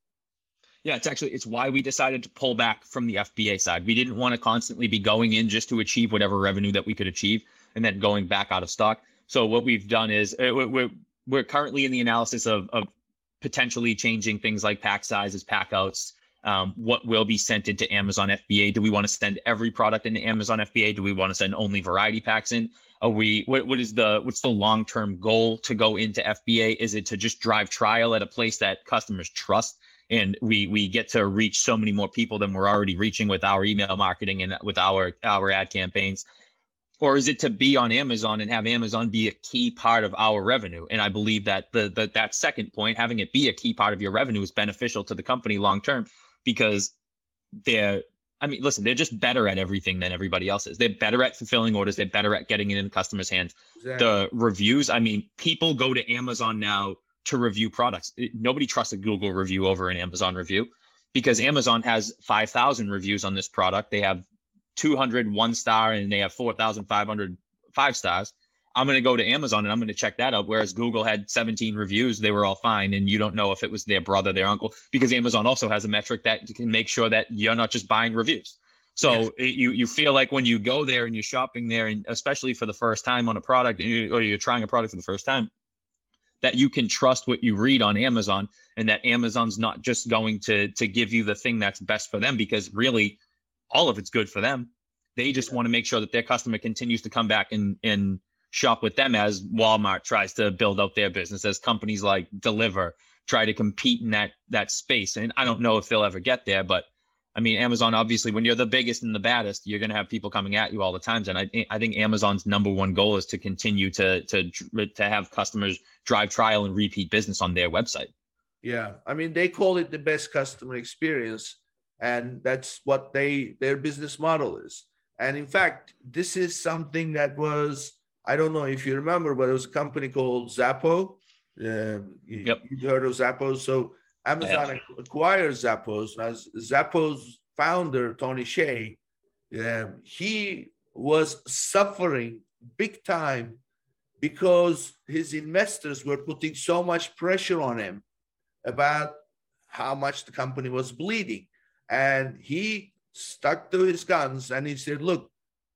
Yeah, it's actually, it's why we decided to pull back from the F B A side. We didn't want to constantly be going in just to achieve whatever revenue that we could achieve and then going back out of stock. So what we've done is uh, we're, we're currently in the analysis of, of potentially changing things like pack sizes, pack outs, um, what will be sent into Amazon F B A. Do we want to send every product into Amazon F B A? Do we want to send only variety packs in? Are we, what, what is the, what's the long-term goal to go into F B A? Is it to just drive trial at a place that customers trust? And we, we get to reach so many more people than we're already reaching with our email marketing and with our, our ad campaigns? Or is it to be on Amazon and have Amazon be a key part of our revenue? And I believe that the, the that second point, having it be a key part of your revenue, is beneficial to the company long term, because they're, I mean, listen, they're just better at everything than everybody else is. They're better at fulfilling orders. They're better at getting it in customers' hands. Exactly. The reviews, I mean, people go to Amazon now to review products. Nobody trusts a Google review over an Amazon review, because Amazon has five thousand reviews on this product. They have two hundred one star and they have four thousand five hundred five stars. I'm going to go to Amazon and I'm going to check that out. Whereas Google had seventeen reviews, they were all fine. And you don't know if it was their brother, their uncle, because Amazon also has a metric that you can make sure that you're not just buying reviews. So yes. it, you, you feel like when you go there and you're shopping there, and especially for the first time on a product, or you're trying a product for the first time, that you can trust what you read on Amazon, and that Amazon's not just going to, to give you the thing that's best for them, because really all of it's good for them. They just want to make sure that their customer continues to come back and, and shop with them, as Walmart tries to build out their business, as companies like Deliver try to compete in that, that space. And I don't know if they'll ever get there, but I mean, Amazon, obviously, when you're the biggest and the baddest, you're going to have people coming at you all the time. And I, I think Amazon's number one goal is to continue to, to, to have customers drive trial and repeat business on their website. Yeah. I mean, they call it the best customer experience, and that's what they, their business model is. And in fact, this is something that was, I don't know if you remember, but it was a company called Zappos. Uh, you, yep. You've heard of Zappos. So Amazon acquired Zappos. As Zappos founder, Tony Hsieh, uh, he was suffering big time because his investors were putting so much pressure on him about how much the company was bleeding. And he stuck to his guns and he said, look,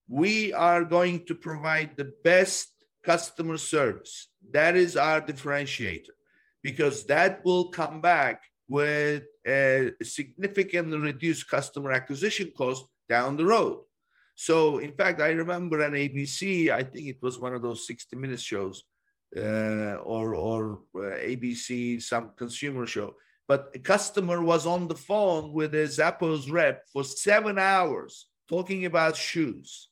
we are going to provide the best customer service. That is our differentiator, because that will come back with a significantly reduced customer acquisition cost down the road. So in fact, I remember on A B C, I think it was one of those sixty minutes shows uh, or, or uh, A B C, some consumer show, but a customer was on the phone with a Zappos rep for seven hours talking about shoes.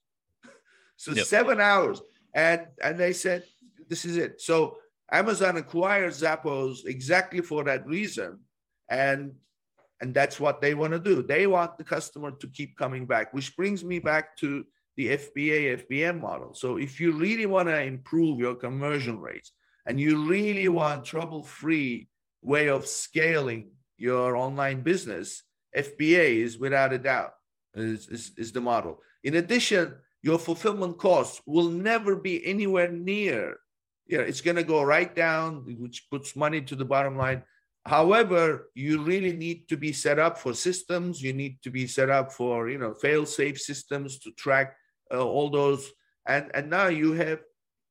So yep. seven hours. And, and they said, this is it. So Amazon acquired Zappos exactly for that reason. And, and that's what they want to do. They want the customer to keep coming back, which brings me back to the F B A, F B M model. So if you really want to improve your conversion rates and you really want trouble-free way of scaling your online business, F B A is without a doubt is, is, is the model. In addition, your fulfillment costs will never be anywhere near, you know, it's going to go right down, which puts money to the bottom line. However, you really need to be set up for systems. You need to be set up for, you know, fail-safe systems to track uh, all those. And, and now you have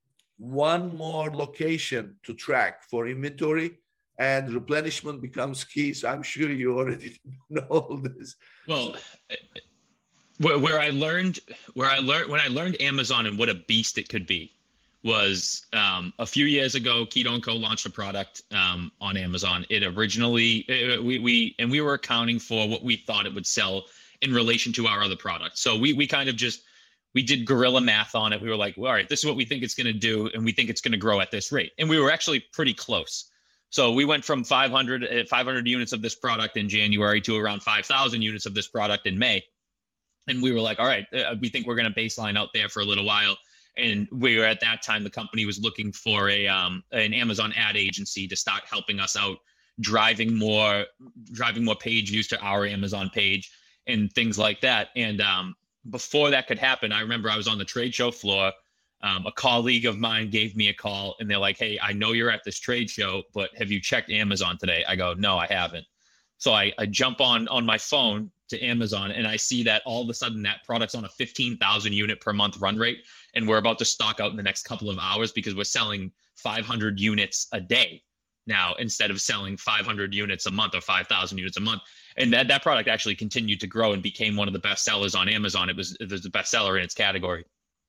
one more location to track for inventory, and replenishment becomes key. So I'm sure you already know all this. Well, where, where I learned, where I learned, when I learned Amazon and what a beast it could be, was um, a few years ago, Keto and Co launched a product um, on Amazon. It originally, it, we, we, and we were accounting for what we thought it would sell in relation to our other products. So we, we kind of just, we did guerrilla math on it. We were like, well, all right, this is what we think it's going to do. And we think it's going to grow at this rate. And we were actually pretty close. So we went from five hundred, five hundred units of this product in January to around five thousand units of this product in May. And we were like, all right, uh, we think we're going to baseline out there for a little while. And we were at that time, the company was looking for a um, an Amazon ad agency to start helping us out, driving more, driving more page views to our Amazon page and things like that. And um, before that could happen, I remember I was on the trade show floor. Um, a colleague of mine gave me a call and they're like, hey, I know you're at this trade show, but have you checked Amazon today? I go, no, I haven't. So I, I jump on on my phone to Amazon and I see that all of a sudden that product's on a fifteen thousand unit per month run rate. And we're about to stock out in the next couple of hours because we're selling five hundred units a day now instead of selling five hundred units a month or five thousand units a month. And that, that product actually continued to grow and became one of the best sellers on Amazon. It was, it was the best seller in its category.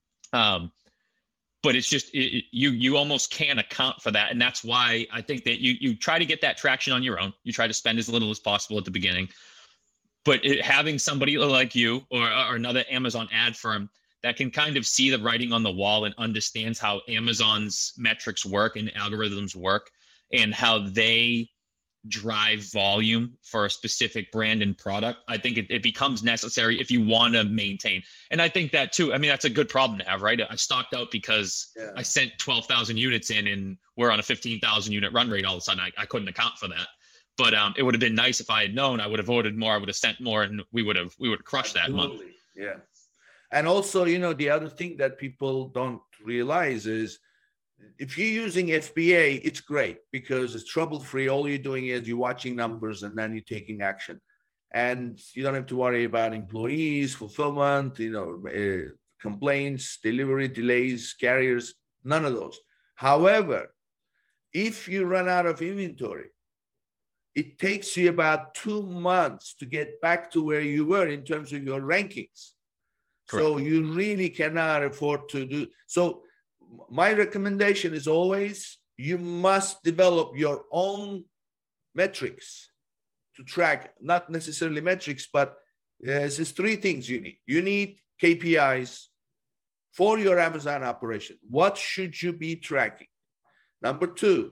Um, but it's just, it, it, you, you almost can't account for that. And that's why I think that you, you try to get that traction on your own. You try to spend as little as possible at the beginning, but it, having somebody like you or, or another Amazon ad firm that can kind of see the writing on the wall and understands how Amazon's metrics work and algorithms work and how they drive volume for a specific brand and product, I think it, it becomes necessary if you want to maintain. And I think that too, I mean, that's a good problem to have, right? I stocked out because yeah. I sent twelve thousand units in and we're on a fifteen thousand unit run rate all of a sudden. I, I couldn't account for that. But um, it would have been nice if I had known. I would have ordered more. I would have sent more, and we would have we would have crushed that Absolutely. month. Yeah. And also, you know, the other thing that people don't realize is if you're using F B A, it's great because it's trouble-free. All you're doing is you're watching numbers and then you're taking action. And you don't have to worry about employees, fulfillment, you know, uh, complaints, delivery delays, carriers, none of those. However, if you run out of inventory, it takes you about two months to get back to where you were in terms of your rankings. Correct. So you really cannot afford to do. So my recommendation is always, you must develop your own metrics to track, not necessarily metrics, but there's uh, three things you need. You need K P Is for your Amazon operation. What should you be tracking? Number two,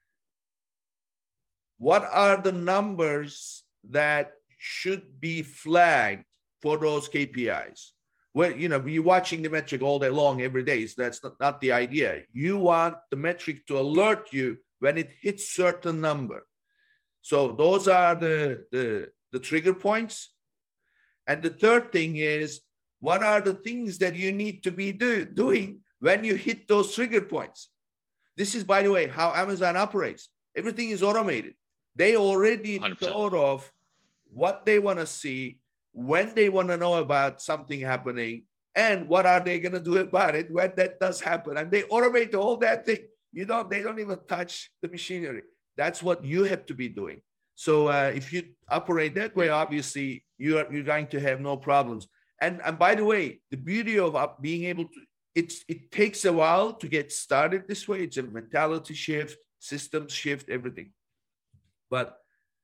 what are the numbers that should be flagged for those K P Is? Well, you know, you're watching the metric all day long, every day. So that's not, not the idea. You want the metric to alert you when it hits certain number. So those are the, the, the trigger points. And the third thing is, what are the things that you need to be do, doing when you hit those trigger points? This is, by the way, how Amazon operates. Everything is automated. They already one hundred percent thought of what they want to see, when they want to know about something happening, and what are they going to do about it when that does happen. And they automate all that thing. You know, they don't even touch the machinery. That's what you have to be doing. So uh, if you operate that way, obviously you are, you're going to have no problems. And, and by the way, the beauty of uh, being able to, it's, it takes a while to get started this way. It's a mentality shift, systems shift, everything. But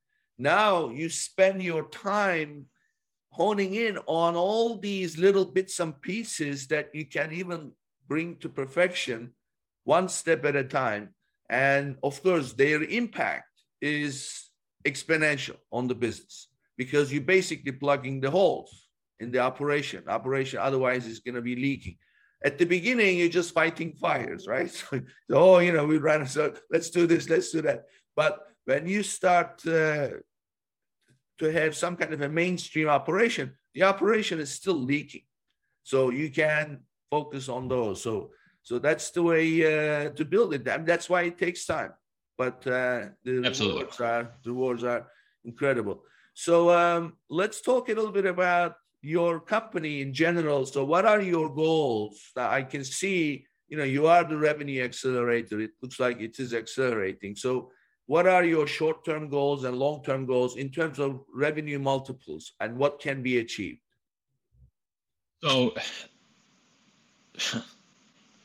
now you spend your time honing in on all these little bits and pieces that you can even bring to perfection one step at a time. And of course, their impact is exponential on the business because you're basically plugging the holes in the operation. Operation otherwise is going to be leaking. At the beginning, you're just fighting fires, right? So, oh, you know, we ran, so let's do this, let's do that. But when you start uh, to have some kind of a mainstream operation, the operation is still leaking. So you can focus on those. So, so that's the way uh, to build it. And that's why it takes time. But uh, the Absolutely. rewards are, the rewards are incredible. So um, let's talk a little bit about your company in general. So what are your goals? I can see, you know, you are the revenue accelerator. It looks like it is accelerating. So what are your short-term goals and long-term goals in terms of revenue multiples and what can be achieved? So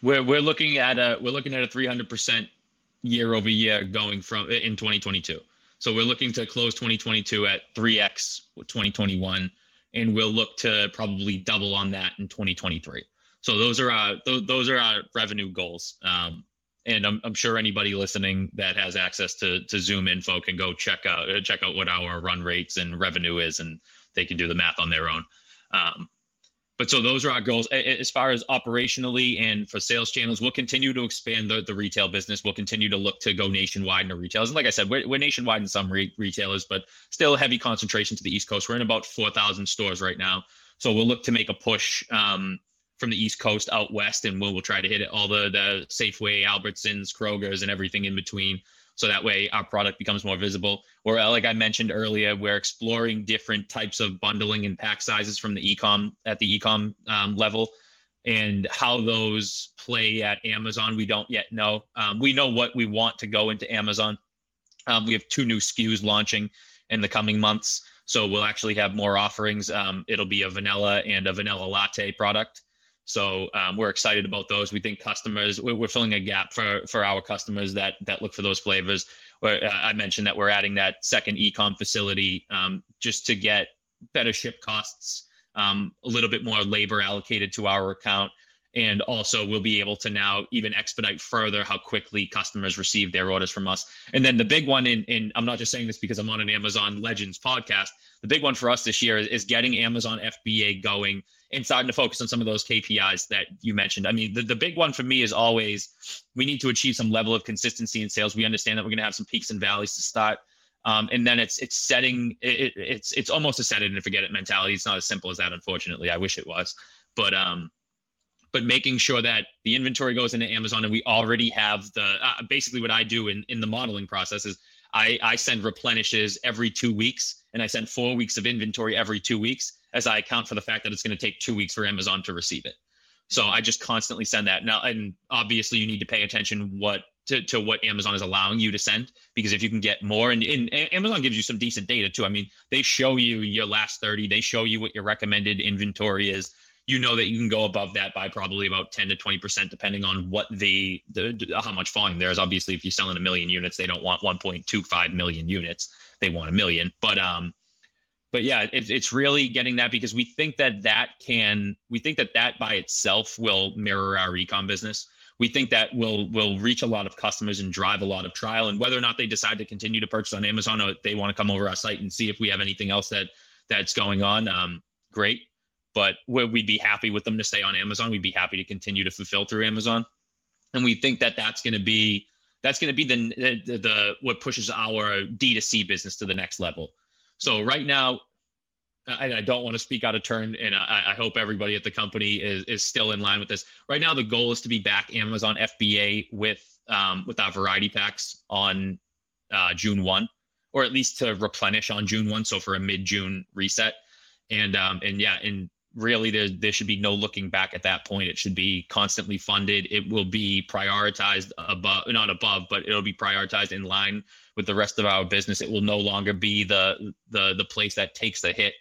We're we're looking at a we're looking at a three hundred percent year over year going from in twenty twenty-two. So we're looking to close twenty twenty-two at three X twenty twenty-one, and we'll look to probably double on that in twenty twenty-three. So those are our those, those are our revenue goals. Um, and I'm I'm sure anybody listening that has access to to Zoom info can go check out check out what our run rates and revenue is, and they can do the math on their own. Um, But so those are our goals. As far as operationally and for sales channels, we'll continue to expand the, the retail business. We'll continue to look to go nationwide into retailers. And like I said, we're, we're nationwide in some re- retailers, but still a heavy concentration to the East Coast. We're in about four thousand stores right now. So we'll look to make a push um, from the East Coast out west, and we'll, we'll try to hit it all the, the Safeway, Albertsons, Kroger's, and everything in between. So that way our product becomes more visible. Or like I mentioned earlier, we're exploring different types of bundling and pack sizes from the e-com at the e-com um, level, and how those play at Amazon, we don't yet know. Um, we know what we want to go into Amazon. Um, we have two new S K Us launching in the coming months. So we'll actually have more offerings. Um, it'll be a vanilla and a vanilla latte product. So um, we're excited about those. We think customers, we're, we're filling a gap for, for our customers that that look for those flavors. Where uh, I mentioned that we're adding that second e-com facility um, just to get better ship costs, um, a little bit more labor allocated to our account. And also we'll be able to now even expedite further how quickly customers receive their orders from us. And then the big one in, in I'm not just saying this because I'm on an Amazon Legends podcast, the big one for us this year is, is getting Amazon F B A going and starting to focus on some of those K P Is that you mentioned. I mean, the, the big one for me is always, we need to achieve some level of consistency in sales. We understand that we're going to have some peaks and valleys to start. Um, and then it's it's setting, it, it's it's almost a set it and forget it mentality. It's not as simple as that, unfortunately. I wish it was. But um, but making sure that the inventory goes into Amazon and we already have the, uh, basically what I do in, in the modeling process is I, I send replenishes every two weeks and I send four weeks of inventory every two weeks as I account for the fact that it's going to take two weeks for Amazon to receive it. So I just constantly send that. Now, and obviously you need to pay attention what to, to what Amazon is allowing you to send, because if you can get more, and, and Amazon gives you some decent data too. I mean, they show you your last thirty, they show you what your recommended inventory is. You know that you can go above that by probably about ten to twenty percent, depending on what the, the how much volume there is. Obviously, if you're selling a million units, they don't want one point two five million units. They want a million. But um, but yeah, it, it's really getting that, because we think that that can, we think that that by itself will mirror our e-com business. We think that will will reach a lot of customers and drive a lot of trial. And whether or not they decide to continue to purchase on Amazon, or they want to come over our site and see if we have anything else that that's going on, um, great. But we'd be happy with them to stay on Amazon. We'd be happy to continue to fulfill through Amazon. And we think that that's going to be, that's going to be the, the, the, what pushes our D two C business to the next level. So right now, I, I don't want to speak out of turn, and I, I hope everybody at the company is, is still in line with this. Right now, the goal is to be back Amazon F B A with, um, with our variety packs on uh, June first, or at least to replenish on June first. So for a mid-June reset. And, um, and yeah, and really there, there should be no looking back at that point. It should be constantly funded. It will be prioritized above, not above, but it'll be prioritized in line with the rest of our business. It will no longer be the, the, the place that takes the hit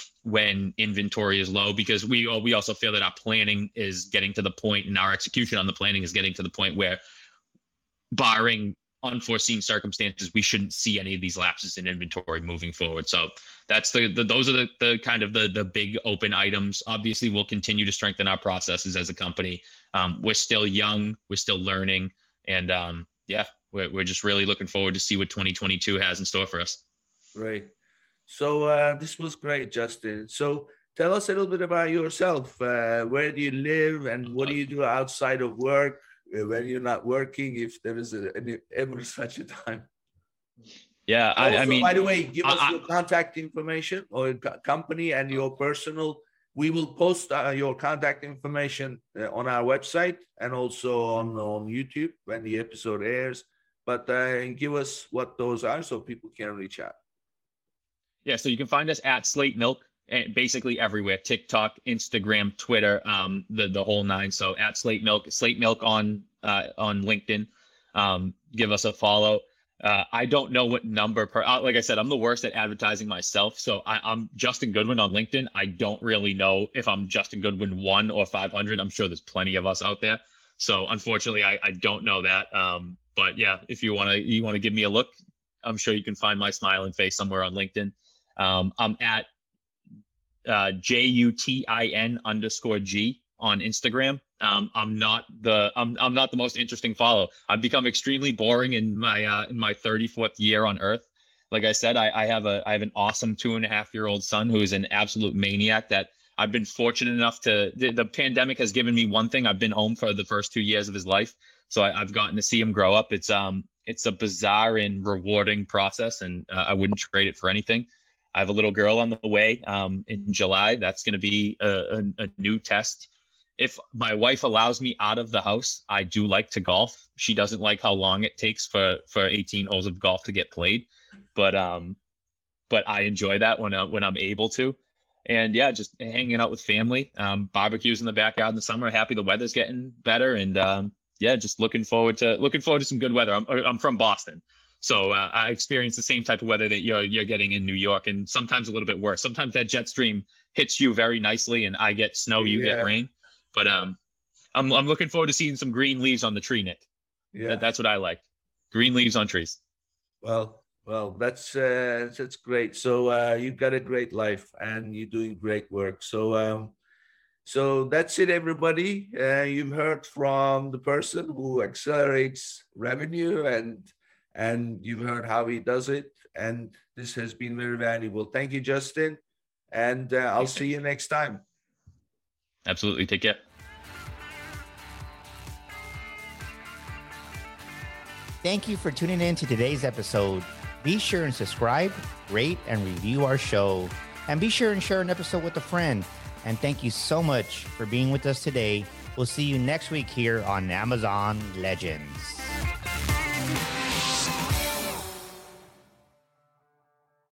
when inventory is low, because we, we also feel that our planning is getting to the point, and our execution on the planning is getting to the point where, barring unforeseen circumstances, we shouldn't see any of these lapses in inventory moving forward. So that's the, the those are the, the kind of the the big open items. Obviously, we'll continue to strengthen our processes as a company. Um, we're still young, we're still learning, and um, yeah, we're we're just really looking forward to see what twenty twenty-two has in store for us. Great. So uh, this was great, Justin. So tell us a little bit about yourself. Uh, where do you live, and what do you do outside of work uh, when you're not working, if there is a, any, ever such a time? Yeah, I, also, I mean, by the way, give us I, your contact information or your company and your personal. We will post uh, your contact information uh, on our website and also on, on YouTube when the episode airs. But uh, give us what those are so people can reach out. Yeah, so you can find us at Slate Milk, and basically everywhere: TikTok, Instagram, Twitter, um, the the whole nine. So at Slate Milk, Slate Milk on uh, on LinkedIn. Um, give us a follow. Uh, I don't know what number per, uh, like I said, I'm the worst at advertising myself. So I, I'm Justin Goodwin on LinkedIn. I don't really know if I'm Justin Goodwin one or five hundred. I'm sure there's plenty of us out there. So unfortunately, I, I don't know that. Um, but yeah, if you want to you want to give me a look, I'm sure you can find my smiling face somewhere on LinkedIn. Um, I'm at uh, J U T I N underscore G on Instagram. Um, I'm not the I'm I'm not the most interesting follow. I've become extremely boring in my uh, in my thirty-fourth year on Earth. Like I said, I, I have a I have an awesome two and a half year old son who is an absolute maniac that I've been fortunate enough to, the, the pandemic has given me one thing. I've been home for the first two years of his life. So I, I've gotten to see him grow up. It's, um, it's a bizarre and rewarding process, and uh, I wouldn't trade it for anything. I have a little girl on the way um, in July. That's going to be a, a, a new test. If my wife allows me out of the house, I do like to golf. She doesn't like how long it takes for, for eighteen holes of golf to get played. But, um, but I enjoy that when, I, when I'm able to. And yeah, just hanging out with family, um, barbecues in the backyard in the summer. Happy the weather's getting better, and um, yeah, just looking forward to looking forward to some good weather. I'm I'm from Boston, so uh, I experience the same type of weather that you're you're getting in New York, and sometimes a little bit worse. Sometimes that jet stream hits you very nicely, and I get snow, you yeah. get rain. But um, I'm I'm looking forward to seeing some green leaves on the tree, Nick. Yeah, that, that's what I like. Green leaves on trees. Well. Well, that's uh, that's great. So uh, you've got a great life, and you're doing great work. So, um, so that's it, everybody. Uh, you've heard from the person who accelerates revenue, and and you've heard how he does it. And this has been very valuable. Thank you, Justin, and uh, I'll see you next time. Absolutely. Take care. Thank you for tuning in to today's episode. Be sure and subscribe, rate, and review our show. And be sure and share an episode with a friend. And thank you so much for being with us today. We'll see you next week here on Amazon Legends.